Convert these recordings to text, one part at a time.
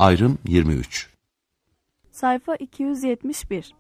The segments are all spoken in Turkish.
Ayrım 23. Sayfa 271.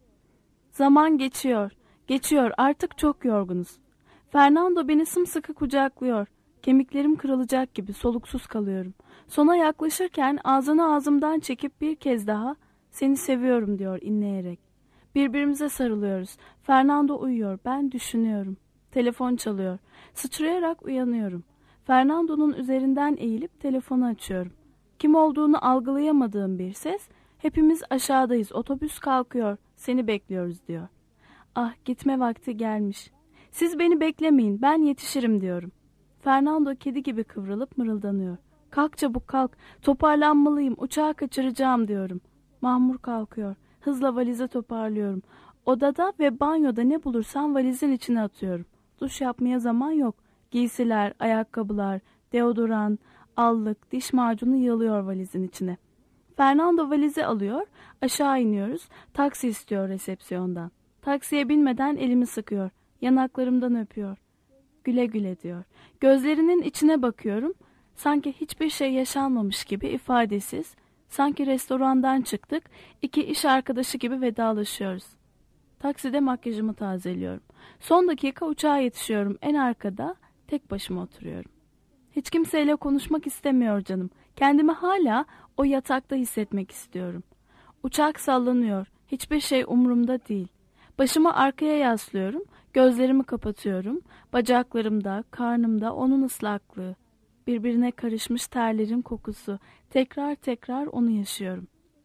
Zaman geçiyor, geçiyor, artık çok yorgunuz. Fernando beni sımsıkı kucaklıyor. Kemiklerim kırılacak gibi soluksuz kalıyorum. Sona yaklaşırken ağzını ağzımdan çekip bir kez daha "Seni seviyorum" diyor inleyerek. Birbirimize sarılıyoruz. Fernando uyuyor, ben düşünüyorum. Telefon çalıyor. Sıçrayarak uyanıyorum. Fernando'nun üzerinden eğilip telefonu açıyorum. Kim olduğunu algılayamadığım bir ses, "Hepimiz aşağıdayız, otobüs kalkıyor, seni bekliyoruz" diyor. Ah, gitme vakti gelmiş. "Siz beni beklemeyin, ben yetişirim" diyorum. Fernando kedi gibi kıvrılıp mırıldanıyor. "Kalk çabuk kalk, toparlanmalıyım, uçağı kaçıracağım" diyorum. Mahmur kalkıyor. Hızla valize toparlıyorum. Odada ve banyoda ne bulursam valizin içine atıyorum. Duş yapmaya zaman yok. Giysiler, ayakkabılar, deodorant, allık, diş macunu yığılıyor valizin içine. Fernando valizi alıyor, aşağı iniyoruz. Taksi istiyor resepsiyondan. Taksiye binmeden elimi sıkıyor. Yanaklarımdan öpüyor. "Güle güle" diyor. Gözlerinin içine bakıyorum. Sanki hiçbir şey yaşanmamış gibi ifadesiz. Sanki restorandan çıktık, iki iş arkadaşı gibi vedalaşıyoruz. Takside makyajımı tazeliyorum. Son dakika uçağa yetişiyorum. En arkada tek başıma oturuyorum. Hiç kimseyle konuşmak istemiyor canım. Kendimi hala o yatakta hissetmek istiyorum. Uçak sallanıyor. Hiçbir şey umurumda değil. Başımı arkaya yaslıyorum. Gözlerimi kapatıyorum. Bacaklarımda, karnımda onun ıslaklığı. Birbirine karışmış terlerin kokusu. Tekrar tekrar onu yaşıyorum.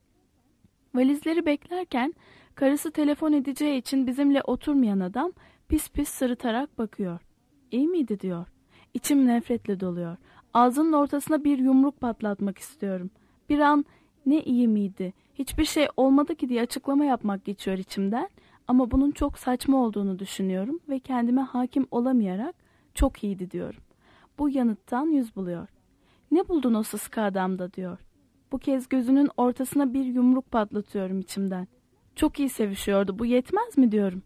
Valizleri beklerken karısı telefon edeceği için bizimle oturmayan adam pis pis sırıtarak bakıyor. "İyi miydi?" diyor. İçim nefretle doluyor. Ağzının ortasına bir yumruk patlatmak istiyorum. Bir an "Ne iyi miydi? Hiçbir şey olmadı ki" diye açıklama yapmak geçiyor içimden. Ama bunun çok saçma olduğunu düşünüyorum ve kendime hakim olamayarak "Çok iyiydi" diyorum. Bu yanıttan yüz buluyor. "Ne buldun o sıska adamda?" diyor. Bu kez gözünün ortasına bir yumruk patlatıyorum içimden. "Çok iyi sevişiyordu, bu yetmez mi?" diyorum.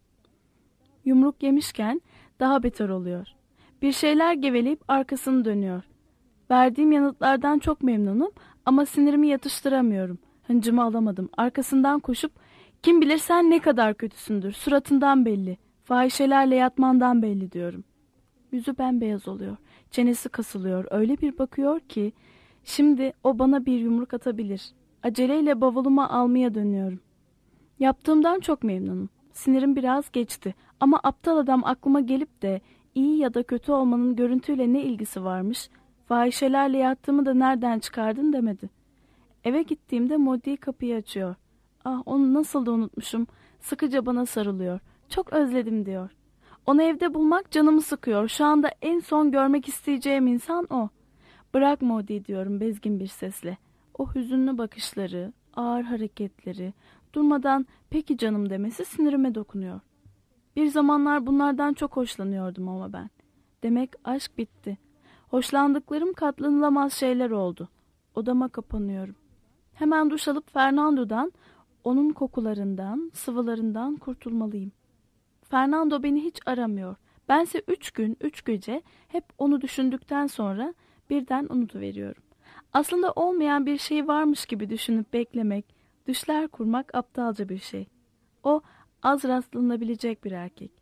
Yumruk yemişken daha beter oluyor. Bir şeyler geveleyip arkasını dönüyor. Verdiğim yanıtlardan çok memnunum ama sinirimi yatıştıramıyorum. Hıncımı alamadım. Arkasından koşup "Kim bilir sen ne kadar kötüsündür. Suratından belli. Fahişelerle yatmandan belli" diyorum. Yüzü bembeyaz oluyor. Çenesi kasılıyor. Öyle bir bakıyor ki şimdi o bana bir yumruk atabilir. Aceleyle bavulumu almaya dönüyorum. Yaptığımdan çok memnunum. Sinirim biraz geçti ama aptal adam aklıma gelip de iyi ya da kötü olmanın görüntüyle ne ilgisi varmış, fahişelerle yattığımı da nereden çıkardın demedi. Eve gittiğimde Modi kapıyı açıyor. Ah, onu nasıl da unutmuşum. Sıkıca bana sarılıyor. "Çok özledim" diyor. Onu evde bulmak canımı sıkıyor. Şu anda en son görmek isteyeceğim insan o. "Bırak Modi" diyorum bezgin bir sesle. O hüzünlü bakışları, ağır hareketleri, durmadan "Peki canım" demesi sinirime dokunuyor. Bir zamanlar bunlardan çok hoşlanıyordum ama ben. Demek aşk bitti. Hoşlandıklarım katlanılamaz şeyler oldu. Odama kapanıyorum. Hemen duş alıp Fernando'dan, onun kokularından, sıvılarından kurtulmalıyım. Fernando beni hiç aramıyor. Bense 3 gün, 3 gece hep onu düşündükten sonra birden unutuveriyorum. Aslında olmayan bir şey varmış gibi düşünüp beklemek, düşler kurmak aptalca bir şey. O az rastlanabilecek bir erkek.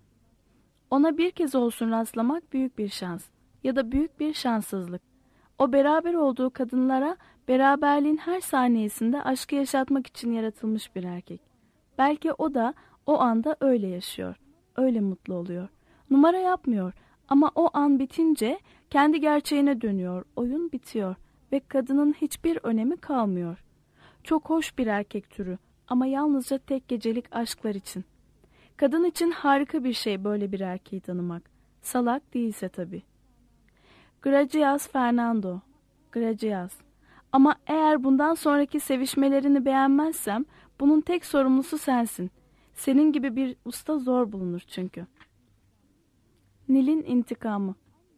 Ona bir kez olsun rastlamak büyük bir şans ya da büyük bir şanssızlık. O beraber olduğu kadınlara beraberliğin her saniyesinde aşkı yaşatmak için yaratılmış bir erkek. Belki o da o anda öyle yaşıyor, öyle mutlu oluyor. Numara yapmıyor ama o an bitince kendi gerçeğine dönüyor, oyun bitiyor ve kadının hiçbir önemi kalmıyor. Çok hoş bir erkek türü ama yalnızca tek gecelik aşklar için. Kadın için harika bir şey böyle bir erkeği tanımak. Salak değilse tabii. Gracias Fernando, gracias. Ama eğer bundan sonraki sevişmelerini beğenmezsem bunun tek sorumlusu sensin. Senin gibi bir usta zor bulunur çünkü. Nil'in intikamı.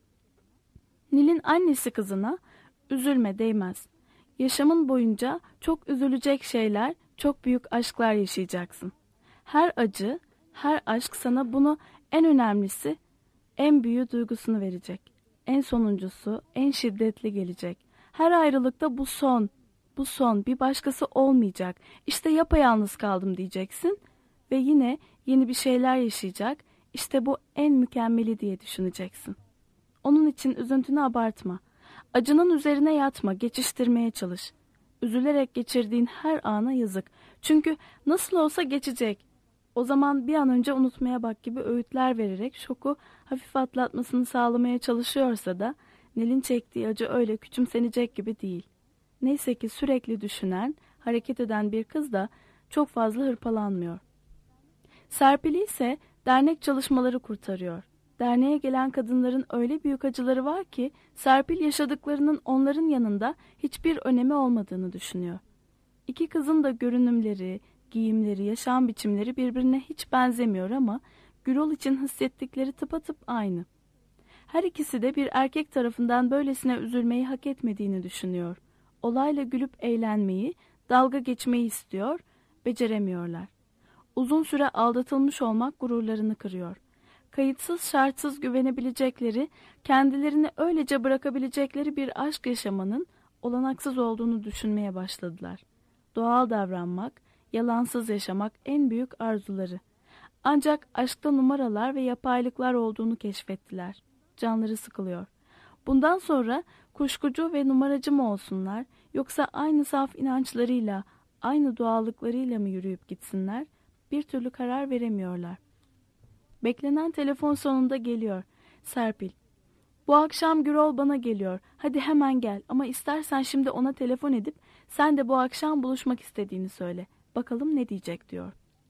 Nil'in annesi kızına "Üzülme, değmez. Yaşamın boyunca çok üzülecek şeyler, çok büyük aşklar yaşayacaksın. Her acı, her aşk sana bunu, en önemlisi, en büyük duygusunu verecek. En sonuncusu, en şiddetli gelecek. Her ayrılıkta bu son. Bu son, bir başkası olmayacak. İşte yapayalnız kaldım diyeceksin ve yine yeni bir şeyler yaşayacak. İşte bu en mükemmeli diye düşüneceksin. Onun için üzüntünü abartma. Acının üzerine yatma, geçiştirmeye çalış. Üzülerek geçirdiğin her ana yazık. Çünkü nasıl olsa geçecek. O zaman bir an önce unutmaya bak gibi öğütler vererek şoku hafif atlatmasını sağlamaya çalışıyorsa da Nil'in çektiği acı öyle küçümsenecek gibi değil. Neyse ki sürekli düşünen, hareket eden bir kız da çok fazla hırpalanmıyor. Serpil'i ise dernek çalışmaları kurtarıyor. Derneğe gelen kadınların öyle büyük acıları var ki Serpil yaşadıklarının onların yanında hiçbir önemi olmadığını düşünüyor. İki kızın da görünümleri, giyimleri, yaşam biçimleri birbirine hiç benzemiyor ama Gürol için hissettikleri tıpatıp aynı. Her ikisi de bir erkek tarafından böylesine üzülmeyi hak etmediğini düşünüyor. Olayla gülüp eğlenmeyi, dalga geçmeyi istiyor, beceremiyorlar. Uzun süre aldatılmış olmak gururlarını kırıyor. Kayıtsız şartsız güvenebilecekleri, kendilerini öylece bırakabilecekleri bir aşk yaşamanın olanaksız olduğunu düşünmeye başladılar. Doğal davranmak, yalansız yaşamak en büyük arzuları. Ancak aşkta numaralar ve yapaylıklar olduğunu keşfettiler. Canları sıkılıyor. Bundan sonra kuşkucu ve numaracı mı olsunlar, yoksa aynı saf inançlarıyla, aynı doğallıklarıyla mı yürüyüp gitsinler, bir türlü karar veremiyorlar. Beklenen telefon sonunda geliyor. Serpil. Bu akşam Gürol bana geliyor. Hadi hemen gel ama istersen şimdi ona telefon edip sen de bu akşam buluşmak istediğini söyle. Bakalım ne diyecek diyor.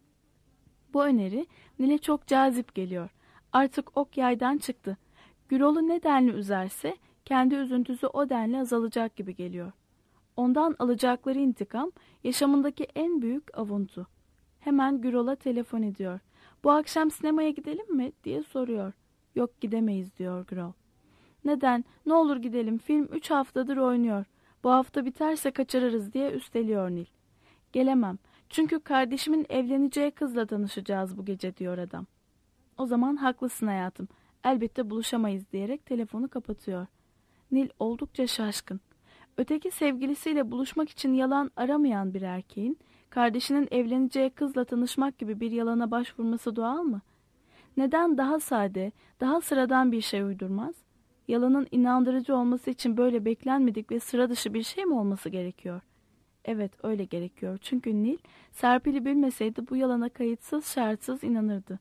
Bu öneri Nil'e çok cazip geliyor. Artık ok yaydan çıktı. Gürol'u ne denli üzerse kendi üzüntüsü o denli azalacak gibi geliyor. Ondan alacakları intikam yaşamındaki en büyük avuntu. Hemen Gürol'a telefon ediyor. Bu akşam sinemaya gidelim mi diye soruyor. Yok gidemeyiz diyor Gürol. Neden? Ne olur gidelim, film 3 haftadır oynuyor. Bu hafta biterse kaçırırız diye üsteliyor Nil. Gelemem. Çünkü kardeşimin evleneceği kızla tanışacağız bu gece diyor adam. O zaman haklısın hayatım. Elbette buluşamayız diyerek telefonu kapatıyor. Nil oldukça şaşkın. Öteki sevgilisiyle buluşmak için yalan aramayan bir erkeğin kardeşinin evleneceği kızla tanışmak gibi bir yalana başvurması doğal mı? Neden daha sade, daha sıradan bir şey uydurmaz? Yalanın inandırıcı olması için böyle beklenmedik ve sıra dışı bir şey mi olması gerekiyor? Evet, öyle gerekiyor. Çünkü Nil, Serpil'i bilmeseydi bu yalana kayıtsız şartsız inanırdı.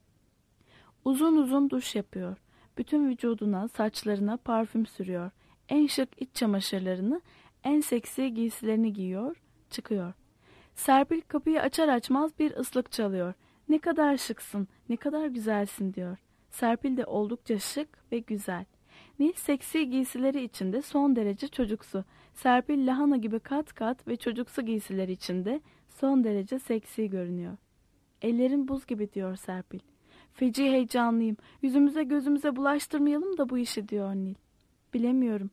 Uzun uzun duş yapıyor. Bütün vücuduna, saçlarına parfüm sürüyor. En şık iç çamaşırlarını, en seksi giysilerini giyiyor, çıkıyor. Serpil kapıyı açar açmaz bir ıslık çalıyor. Ne kadar şıksın, ne kadar güzelsin diyor. Serpil de oldukça şık ve güzel. Nil seksi giysileri içinde son derece çocuksu. Serpil lahana gibi kat kat ve çocuksu giysileri içinde son derece seksi görünüyor. Ellerin buz gibi diyor Serpil. Feci heyecanlıyım. Yüzümüze gözümüze bulaştırmayalım da bu işi diyor Nil. Bilemiyorum.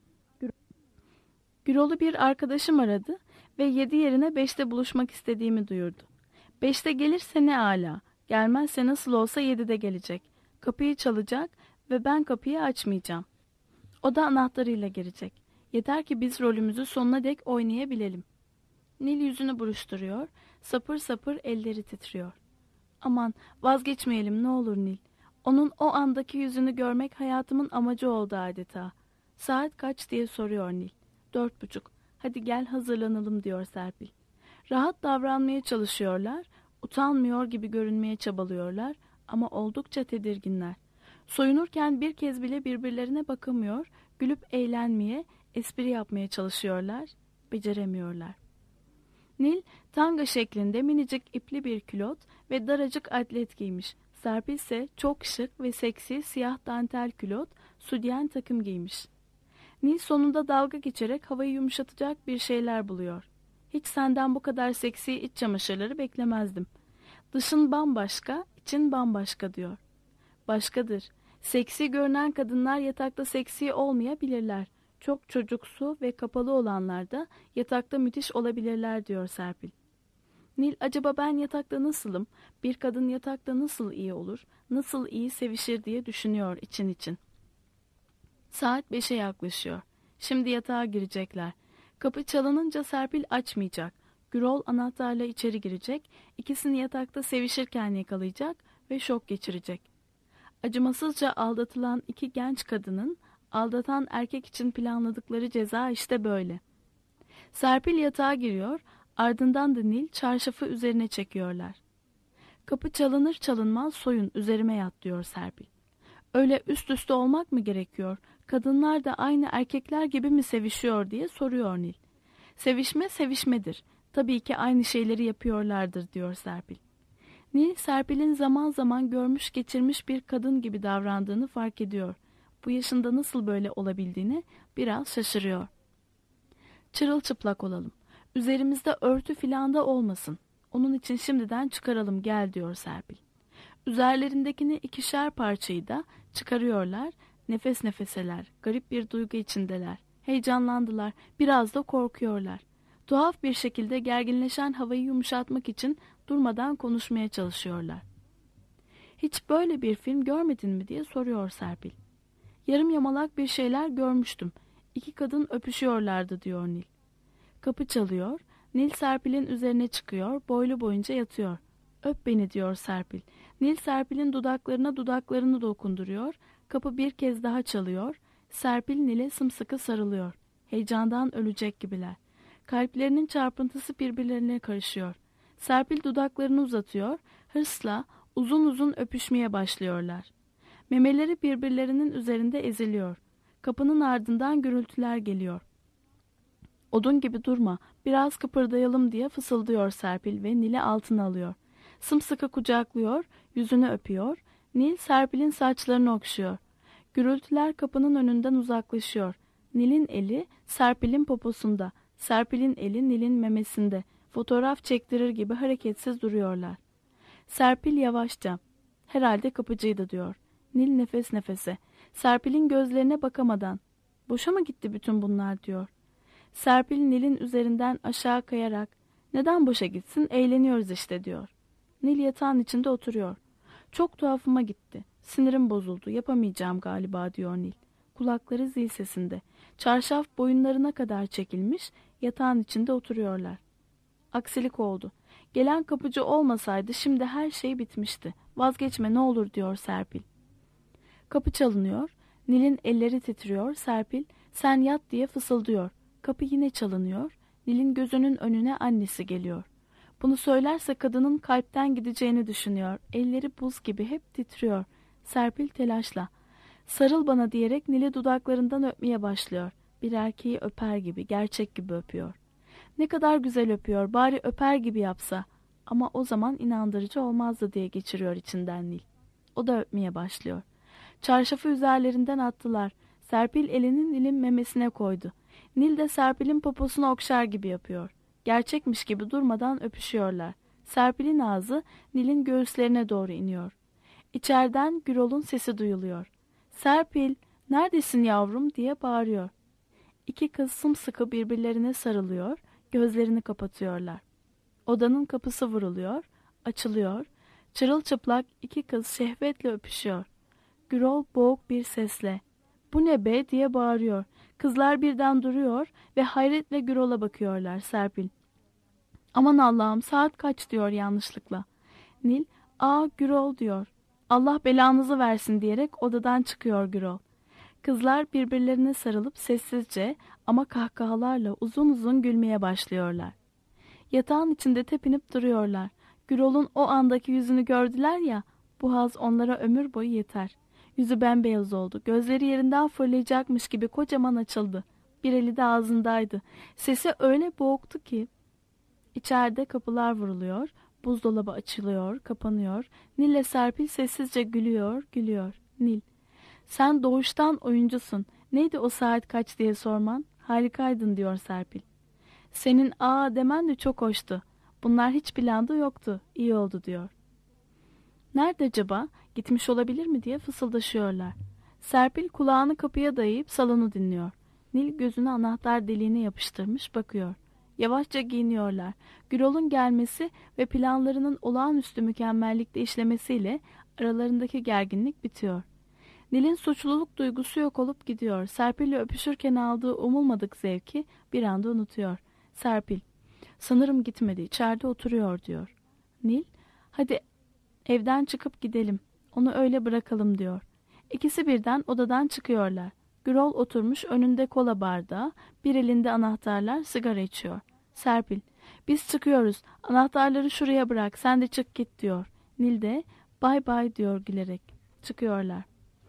Gürol'u bir arkadaşım aradı ve 7 yerine 5'te buluşmak istediğimi duyurdu. 5'te gelirse ne âlâ. Gelmezse nasıl olsa 7'de gelecek. Kapıyı çalacak ve ben kapıyı açmayacağım. O da anahtarıyla girecek. Yeter ki biz rolümüzü sonuna dek oynayabilelim. Nil yüzünü buruşturuyor, sapır sapır elleri titriyor. Aman vazgeçmeyelim ne olur Nil. Onun o andaki yüzünü görmek hayatımın amacı oldu adeta. Saat kaç diye soruyor Nil. 4:30. Hadi gel hazırlanalım diyor Serpil. Rahat davranmaya çalışıyorlar, utanmıyor gibi görünmeye çabalıyorlar ama oldukça tedirginler. Soyunurken bir kez bile birbirlerine bakamıyor, gülüp eğlenmeye, espri yapmaya çalışıyorlar, beceremiyorlar. Nil, tanga şeklinde minicik ipli bir külot ve daracık atlet giymiş. Serpil ise çok şık ve seksi siyah dantel külot, sütyen takım giymiş. Nil sonunda dalga geçerek havayı yumuşatacak bir şeyler buluyor. Hiç senden bu kadar seksi iç çamaşırları beklemezdim. Dışın bambaşka, için bambaşka diyor. Başkadır. Seksi görünen kadınlar yatakta seksi olmayabilirler. Çok çocuksu ve kapalı olanlar da yatakta müthiş olabilirler diyor Serpil. Nil acaba ben yatakta nasılım? Bir kadın yatakta nasıl iyi olur? Nasıl iyi sevişir diye düşünüyor için. Saat 5'e yaklaşıyor. Şimdi yatağa girecekler. Kapı çalınınca Serpil açmayacak. Gürol anahtarla içeri girecek, ikisini yatakta sevişirken yakalayacak ve şok geçirecek. Acımasızca aldatılan iki genç kadının aldatan erkek için planladıkları ceza işte böyle. Serpil yatağa giriyor, ardından da Nil çarşafı üzerine çekiyorlar. Kapı çalınır çalınmaz soyun üzerime yat diyor Serpil. Öyle üst üste olmak mı gerekiyor? Kadınlar da aynı erkekler gibi mi sevişiyor diye soruyor Nil. Sevişme sevişmedir. Tabii ki aynı şeyleri yapıyorlardır diyor Serpil. Nil, Serpil'in zaman zaman görmüş geçirmiş bir kadın gibi davrandığını fark ediyor. Bu yaşında nasıl böyle olabildiğini biraz şaşırıyor. Çırılçıplak olalım. Üzerimizde örtü filan da olmasın. Onun için şimdiden çıkaralım gel diyor Serpil. Üzerlerindekini ikişer parçayı da çıkarıyorlar. Nefes nefeseler. Garip bir duygu içindeler. Heyecanlandılar. Biraz da korkuyorlar. Tuhaf bir şekilde gerginleşen havayı yumuşatmak için durmadan konuşmaya çalışıyorlar. Hiç böyle bir film görmedin mi diye soruyor Serpil. Yarım yamalak bir şeyler görmüştüm. İki kadın öpüşüyorlardı diyor Nil. Kapı çalıyor. Nil Serpil'in üzerine çıkıyor. Boylu boyunca yatıyor. Öp beni diyor Serpil. Nil Serpil'in dudaklarına dudaklarını dokunduruyor. Kapı bir kez daha çalıyor. Serpil Nil'e sımsıkı sarılıyor. Heyecandan ölecek gibiler. Kalplerinin çarpıntısı birbirlerine karışıyor. Serpil dudaklarını uzatıyor. Hırsla uzun uzun öpüşmeye başlıyorlar. Memeleri birbirlerinin üzerinde eziliyor. Kapının ardından gürültüler geliyor. Odun gibi durma, biraz kıpırdayalım diye fısıldıyor Serpil ve Nil'i altına alıyor. Sımsıkı kucaklıyor, yüzünü öpüyor. Nil Serpil'in saçlarını okşuyor. Gürültüler kapının önünden uzaklaşıyor. Nil'in eli Serpil'in poposunda, Serpil'in eli Nil'in memesinde. Fotoğraf çektirir gibi hareketsiz duruyorlar. Serpil yavaşça, herhalde kapıcıydı diyor. Nil nefes nefese, Serpil'in gözlerine bakamadan, boşa mı gitti bütün bunlar diyor. Serpil Nil'in üzerinden aşağı kayarak, neden boşa gitsin, eğleniyoruz işte diyor. Nil yatağın içinde oturuyor. Çok tuhafıma gitti. Sinirim bozuldu. Yapamayacağım galiba diyor Nil. Kulakları zil sesinde. Çarşaf boyunlarına kadar çekilmiş, yatağın içinde oturuyorlar. Aksilik oldu. Gelen kapıcı olmasaydı şimdi her şey bitmişti. Vazgeçme ne olur diyor Serpil. Kapı çalınıyor. Nil'in elleri titriyor. Serpil sen yat diye fısıldıyor. Kapı yine çalınıyor. Nil'in gözünün önüne annesi geliyor. Bunu söylerse kadının kalpten gideceğini düşünüyor. Elleri buz gibi hep titriyor. Serpil telaşla. Sarıl bana diyerek Nil'i dudaklarından öpmeye başlıyor. Bir erkeği öper gibi, gerçek gibi öpüyor. Ne kadar güzel öpüyor, bari öper gibi yapsa. Ama o zaman inandırıcı olmazdı diye geçiriyor içinden Nil. O da öpmeye başlıyor. Çarşafı üzerlerinden attılar. Serpil elini Nil'in memesine koydu. Nil de Serpil'in poposunu okşar gibi yapıyor. Gerçekmiş gibi durmadan öpüşüyorlar. Serpil'in ağzı Nil'in göğüslerine doğru iniyor. İçeriden Gürol'un sesi duyuluyor. Serpil, neredesin yavrum diye bağırıyor. İki kız sımsıkı birbirlerine sarılıyor, gözlerini kapatıyorlar. Odanın kapısı vuruluyor, açılıyor. Çırılçıplak iki kız şehvetle öpüşüyor. Gürol boğuk bir sesle, bu ne be diye bağırıyor. Kızlar birden duruyor ve hayretle Gürol'a bakıyorlar. Serpil, aman Allah'ım saat kaç diyor yanlışlıkla. Nil, aa Gürol diyor. Allah belanızı versin diyerek odadan çıkıyor Gürol. Kızlar birbirlerine sarılıp sessizce ama kahkahalarla uzun uzun gülmeye başlıyorlar. Yatağın içinde tepinip duruyorlar. Gürol'un o andaki yüzünü gördüler ya, bu haz onlara ömür boyu yeter. Yüzü bembeyaz oldu. Gözleri yerinden fırlayacakmış gibi kocaman açıldı. Bir eli de ağzındaydı. Sesi öyle boğuktu ki. İçeride kapılar vuruluyor. Buzdolabı açılıyor, kapanıyor. Nil'le Serpil sessizce gülüyor, gülüyor. Nil, sen doğuştan oyuncusun. Neydi o saat kaç diye sorman? Harikaydın diyor Serpil. Senin aa demen de çok hoştu. Bunlar hiç planda yoktu. İyi oldu diyor. Nerede acaba? Gitmiş olabilir mi diye fısıldaşıyorlar. Serpil kulağını kapıya dayayıp salonu dinliyor. Nil gözünü anahtar deliğine yapıştırmış bakıyor. Yavaşça giyiniyorlar. Gürol'un gelmesi ve planlarının olağanüstü mükemmellikte işlemesiyle aralarındaki gerginlik bitiyor. Nil'in suçluluk duygusu yok olup gidiyor. Serpil'le öpüşürken aldığı umulmadık zevki bir anda unutuyor. Serpil, sanırım gitmedi, içeride oturuyor diyor. Nil, hadi evden çıkıp gidelim, onu öyle bırakalım diyor. İkisi birden odadan çıkıyorlar. Gürol oturmuş önünde kola bardağı, bir elinde anahtarlar, sigara içiyor. Serpil, biz çıkıyoruz, anahtarları şuraya bırak, sen de çık git diyor. Nil de bay bay diyor gülerek. Çıkıyorlar.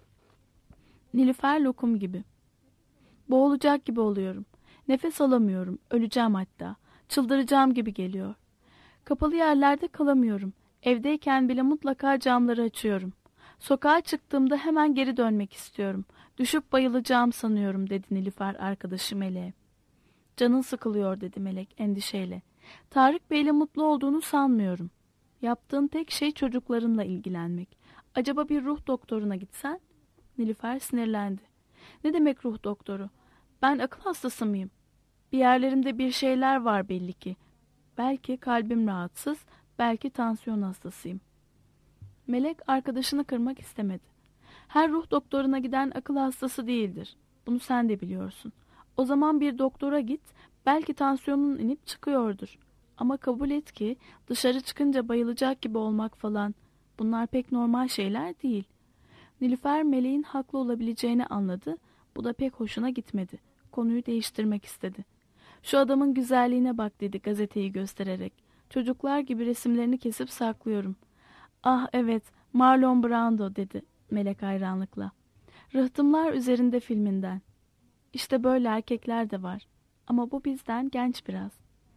Nilüfer lokum gibi. Boğulacak gibi oluyorum. Nefes alamıyorum, öleceğim hatta. Çıldıracağım gibi geliyor. Kapalı yerlerde kalamıyorum. Evdeyken bile mutlaka camları açıyorum. Sokağa çıktığımda hemen geri dönmek istiyorum. Düşüp bayılacağım sanıyorum dedi Nilüfer arkadaşı Melek'e. Canın sıkılıyor dedi Melek endişeyle. Tarık Bey'le mutlu olduğunu sanmıyorum. Yaptığın tek şey çocuklarınla ilgilenmek. Acaba bir ruh doktoruna gitsen? Nilüfer sinirlendi. Ne demek ruh doktoru? Ben akıl hastası mıyım? Bir yerlerimde bir şeyler var belli ki. Belki kalbim rahatsız, belki tansiyon hastasıyım. Melek arkadaşını kırmak istemedi. Her ruh doktoruna giden akıl hastası değildir. Bunu sen de biliyorsun. O zaman bir doktora git, belki tansiyonun inip çıkıyordur. Ama kabul et ki dışarı çıkınca bayılacak gibi olmak falan, bunlar pek normal şeyler değil. Nilüfer Meleğin haklı olabileceğini anladı. Bu da pek hoşuna gitmedi. Konuyu değiştirmek istedi. Şu adamın güzelliğine bak dedi gazeteyi göstererek. Çocuklar gibi resimlerini kesip saklıyorum. Ah evet, Marlon Brando dedi Melek hayranlıkla. Rıhtımlar üzerinde filminden. İşte böyle erkekler de var. Ama bu bizden genç biraz.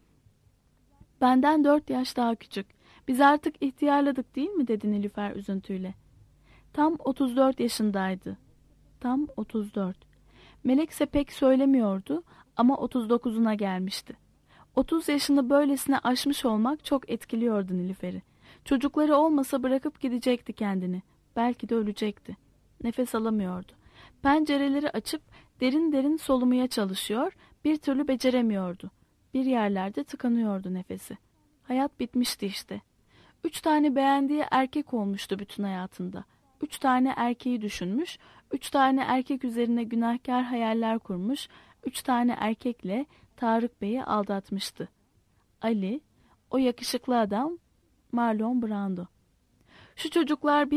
Benden 4 yaş daha küçük. Biz artık ihtiyarladık değil mi dedi Nilüfer üzüntüyle. Tam 34 yaşındaydı. Tam 34. Melekse pek söylemiyordu ama 39'una gelmişti. 30 yaşını böylesine aşmış olmak çok etkiliyordu Nilüfer'i. Çocukları olmasa bırakıp gidecekti kendini. Belki de ölecekti. Nefes alamıyordu. Pencereleri açıp derin derin solumaya çalışıyor, bir türlü beceremiyordu. Bir yerlerde tıkanıyordu nefesi. Hayat bitmişti işte. 3 tane beğendiği erkek olmuştu bütün hayatında. 3 tane erkeği düşünmüş, 3 tane erkek üzerine günahkar hayaller kurmuş, 3 tane erkekle Tarık Bey'i aldatmıştı. Ali, o yakışıklı adam, Marlon Brando. Şu çocuklar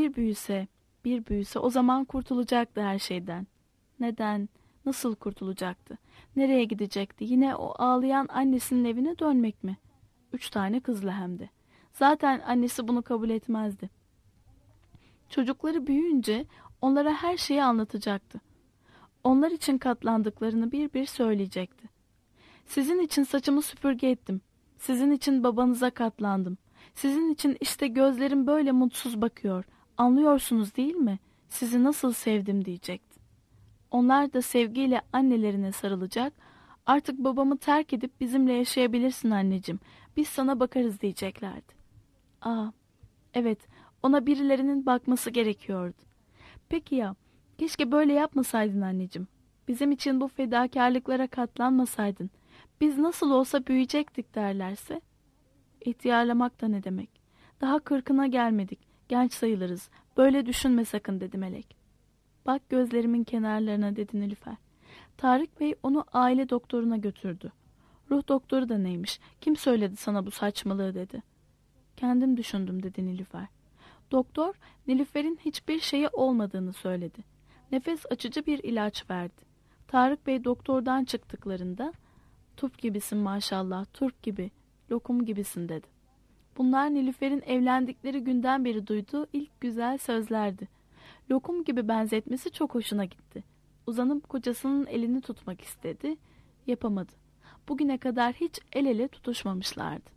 bir büyüse o zaman kurtulacaktı her şeyden. Neden, nasıl kurtulacaktı? Nereye gidecekti? Yine o ağlayan annesinin evine dönmek mi? 3 tane kızla hem de. Zaten annesi bunu kabul etmezdi. Çocukları büyüyünce onlara her şeyi anlatacaktı. Onlar için katlandıklarını bir bir söyleyecekti. Sizin için saçımı süpürge ettim. Sizin için babanıza katlandım. Sizin için işte gözlerim böyle mutsuz bakıyor. Anlıyorsunuz değil mi? Sizi nasıl sevdim diyecekti. Onlar da sevgiyle annelerine sarılacak. Artık babamı terk edip bizimle yaşayabilirsin anneciğim. Biz sana bakarız diyeceklerdi. Aa, evet, ona birilerinin bakması gerekiyordu. Peki ya, keşke böyle yapmasaydın anneciğim. Bizim için bu fedakarlıklara katlanmasaydın. Biz nasıl olsa büyüyecektik derlerse. İhtiyarlamak da ne demek? Daha 40'ına gelmedik. Genç sayılırız. Böyle düşünme sakın dedi Melek. Bak gözlerimin kenarlarına dedi Nilüfer. Tarık Bey onu aile doktoruna götürdü. Ruh doktoru da neymiş? Kim söyledi sana bu saçmalığı dedi. Kendim düşündüm dedi Nilüfer. Doktor Nilüfer'in hiçbir şeyi olmadığını söyledi. Nefes açıcı bir ilaç verdi. Tarık Bey doktordan çıktıklarında turp gibisin maşallah, turp gibi, lokum gibisin dedi. Bunlar Nilüfer'in evlendikleri günden beri duyduğu ilk güzel sözlerdi. Lokum gibi benzetmesi çok hoşuna gitti. Uzanıp kocasının elini tutmak istedi. Yapamadı. Bugüne kadar hiç el ele tutuşmamışlardı.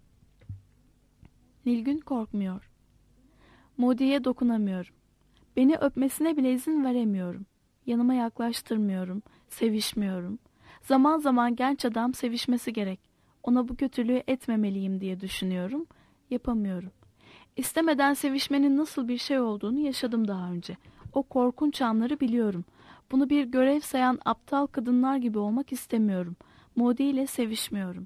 Nilgün korkmuyor. Modi'ye dokunamıyorum. Beni öpmesine bile izin veremiyorum. Yanıma yaklaştırmıyorum, sevişmiyorum. Zaman zaman genç adam sevişmesi gerek. Ona bu kötülüğü etmemeliyim diye düşünüyorum. Yapamıyorum. İstemeden sevişmenin nasıl bir şey olduğunu yaşadım daha önce. O korkunç anları biliyorum. Bunu bir görev sayan aptal kadınlar gibi olmak istemiyorum. Modi ile sevişmiyorum.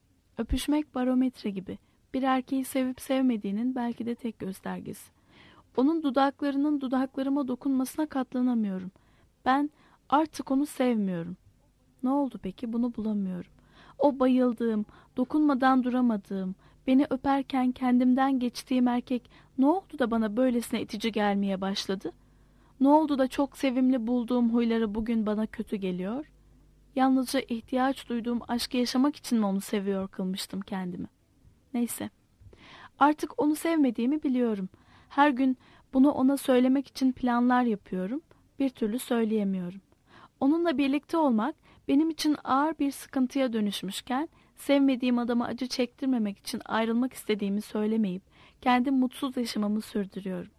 Öpüşmek barometre gibi. Bir erkeği sevip sevmediğinin belki de tek göstergesi. Onun dudaklarının dudaklarıma dokunmasına katlanamıyorum. Ben artık onu sevmiyorum. Ne oldu peki? Bunu bulamıyorum. O bayıldığım, dokunmadan duramadığım, beni öperken kendimden geçtiğim erkek ne oldu da bana böylesine itici gelmeye başladı? Ne oldu da çok sevimli bulduğum huyları bugün bana kötü geliyor? Yalnızca ihtiyaç duyduğum aşkı yaşamak için mi onu seviyor kılmıştım kendimi? Neyse. Artık onu sevmediğimi biliyorum. Her gün bunu ona söylemek için planlar yapıyorum. Bir türlü söyleyemiyorum. Onunla birlikte olmak benim için ağır bir sıkıntıya dönüşmüşken, sevmediğim adama acı çektirmemek için ayrılmak istediğimi söylemeyip kendim mutsuz yaşamamı sürdürüyorum.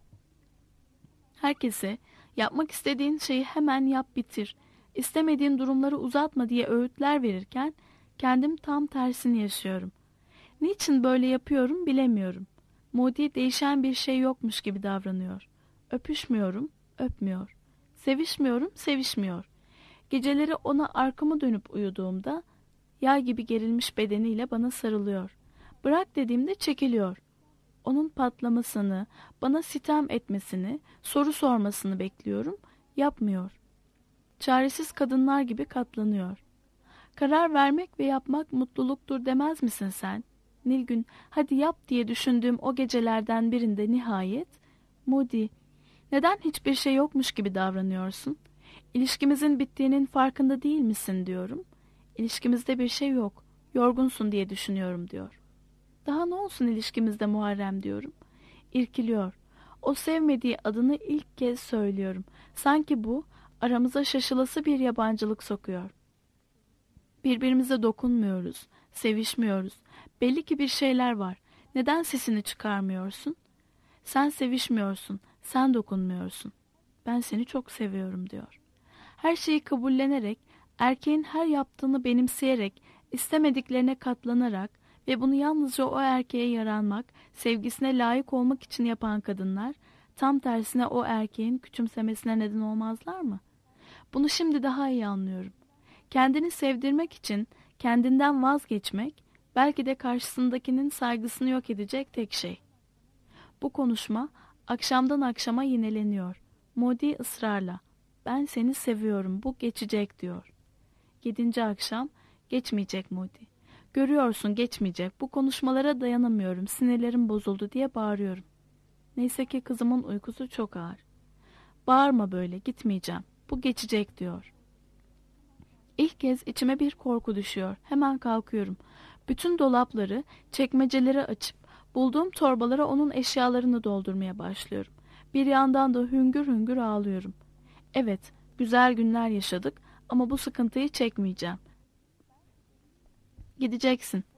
Herkese yapmak istediğin şeyi hemen yap bitir, istemediğin durumları uzatma diye öğütler verirken kendim tam tersini yaşıyorum. Niçin böyle yapıyorum bilemiyorum. Modi değişen bir şey yokmuş gibi davranıyor. Öpüşmüyorum, öpmüyor. Sevişmiyorum, sevişmiyor. Geceleri ona arkamı dönüp uyuduğumda yay gibi gerilmiş bedeniyle bana sarılıyor. Bırak dediğimde çekiliyor. Onun patlamasını, bana sitem etmesini, soru sormasını bekliyorum. Yapmıyor. Çaresiz kadınlar gibi katlanıyor. Karar vermek ve yapmak mutluluktur demez misin sen? Nilgün, hadi yap diye düşündüğüm o gecelerden birinde nihayet, Moody, neden hiçbir şey yokmuş gibi davranıyorsun? İlişkimizin bittiğinin farkında değil misin diyorum. İlişkimizde bir şey yok, yorgunsun diye düşünüyorum diyor. Daha ne olsun ilişkimizde Muharrem diyorum. İrkiliyor. O sevmediği adını ilk kez söylüyorum. Sanki bu aramıza şaşılası bir yabancılık sokuyor. Birbirimize dokunmuyoruz, sevişmiyoruz. Belli ki bir şeyler var. Neden sesini çıkarmıyorsun? Sen sevişmiyorsun, sen dokunmuyorsun. Ben seni çok seviyorum diyor. Her şeyi kabullenerek, erkeğin her yaptığını benimseyerek, istemediklerine katlanarak ve bunu yalnızca o erkeğe yaranmak, sevgisine layık olmak için yapan kadınlar, tam tersine o erkeğin küçümsemesine neden olmazlar mı? Bunu şimdi daha iyi anlıyorum. Kendini sevdirmek için kendinden vazgeçmek, belki de karşısındakinin saygısını yok edecek tek şey. Bu konuşma akşamdan akşama yineleniyor. Modi ısrarla, ben seni seviyorum, bu geçecek diyor. 7. akşam, geçmeyecek Modi. Görüyorsun geçmeyecek, bu konuşmalara dayanamıyorum, sinirlerim bozuldu diye bağırıyorum. Neyse ki kızımın uykusu çok ağır. Bağırma böyle, gitmeyeceğim, bu geçecek diyor. İlk kez içime bir korku düşüyor. Hemen kalkıyorum. Bütün dolapları, çekmeceleri açıp bulduğum torbalara onun eşyalarını doldurmaya başlıyorum. Bir yandan da hüngür hüngür ağlıyorum. Evet, güzel günler yaşadık ama bu sıkıntıyı çekmeyeceğim. Gideceksin.